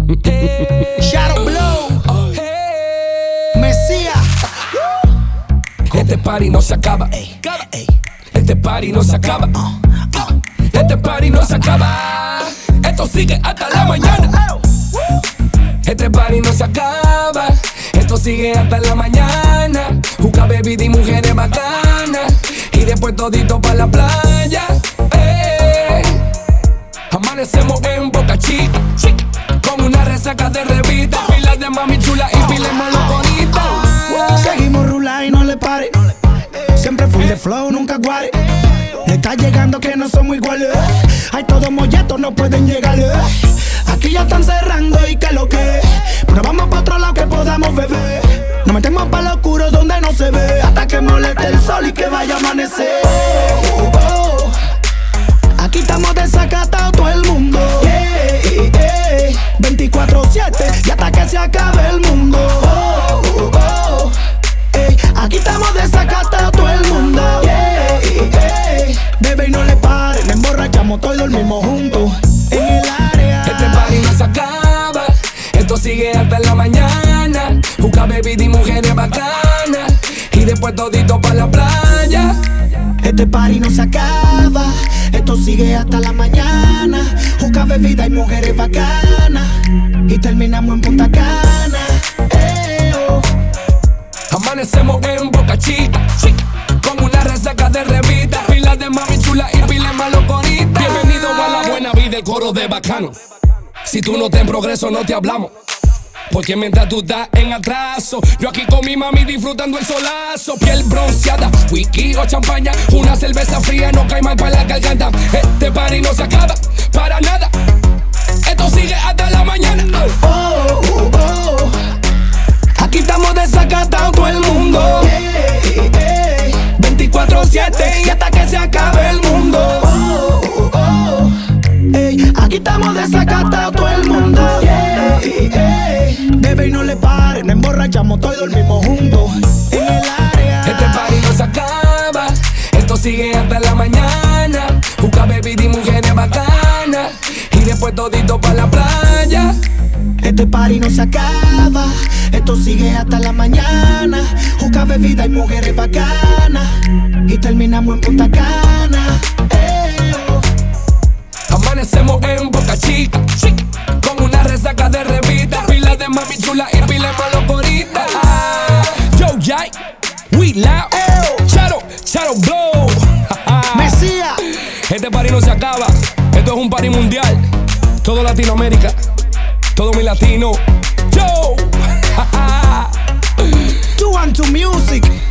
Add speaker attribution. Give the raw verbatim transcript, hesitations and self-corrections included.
Speaker 1: Hey.
Speaker 2: Shadow Blow.
Speaker 1: Hey.
Speaker 2: Mesías.
Speaker 1: Este party no se acaba.
Speaker 2: Ey, ey.
Speaker 1: Este party no se acaba. Este party no se acaba. Esto sigue hasta la mañana. Este party no se acaba. Esto sigue hasta la mañana. Juca bebida y mujeres bacanas. Y después todito pa' la playa. Eh. Amanecemos en Boca Chica, chica, con una resaca de revista. Pilas de mami chula y pilas malo bonita.
Speaker 2: Seguimos rula y no le pare. Siempre full de flow, nunca guare. Le está llegando que no somos iguales. Hay todos molletos, no pueden llegar. Aquí ya están cerrando y que lo que. Pero vamos pa' otro lado que podamos beber. Nos metemos pa' lo oscuro donde no se ve. Hasta que moleste el sol y que vaya a amanecer. Oh, oh. Aquí estamos desacatados todo el mundo. Yeah, yeah. veinticuatro siete y hasta que se acabe el mundo. Oh, oh, oh. Ey, aquí estamos desacatados todo el mundo. Yeah, yeah. Bebe y no le pare, nos emborrachamos todos y dormimos juntos en el área.
Speaker 1: Este party no se acaba. Esto sigue hasta la mañana. Juca bebida y mujeres bacanas. Y después todito pa' la playa.
Speaker 2: Este party no se acaba. Esto sigue hasta la mañana. Juca bebida y mujeres bacanas. Y terminamos en Punta Cana. Eh, oh.
Speaker 1: Amanecemos en Boca Chica, chica, con una resaca de revista. Pilas de mami chula y pilas malo bonita. Bienvenido a la buena vida, el coro de bacano. Si tú no estás en progreso, no te hablamos. Porque mientras tú estás en atraso, yo aquí con mi mami disfrutando el solazo. Piel bronceada, whisky o champaña. Una cerveza fría no cae mal para la garganta. Este party no se acaba para nada. Esto sigue hasta la mañana.
Speaker 2: Oh, oh, oh. Aquí estamos desacatados todo el mundo. Yeah, yeah. veinticuatro siete y hasta que se acabe el mundo. Oh, oh, oh. Ey, aquí estamos desacatados todo el mundo. Yeah, yeah. Bebe y no le pare, nos emborrachamos todos y dormimos juntos en el área.
Speaker 1: Este party no se acaba. Esto sigue hasta la mañana. Juca bebida y mujeres bacanas. Y después todito pa' la playa.
Speaker 2: Este party no se acaba. Esto sigue hasta la mañana. Juca bebida y mujeres bacanas. Y terminamos en Punta Cana. Eh, oh.
Speaker 1: Amanecemos en Boca Chica, chica, con una resaca de revista. Pilas de mami chula y pilas malo bonita. Ah, Yo, Jai, We Loud, Shadow, Shadow Blow.
Speaker 2: Mesías.
Speaker 1: Este party no se acaba. Esto es un party mundial. Todo Latinoamérica, todo mi latino. Yo.
Speaker 2: Two and two music.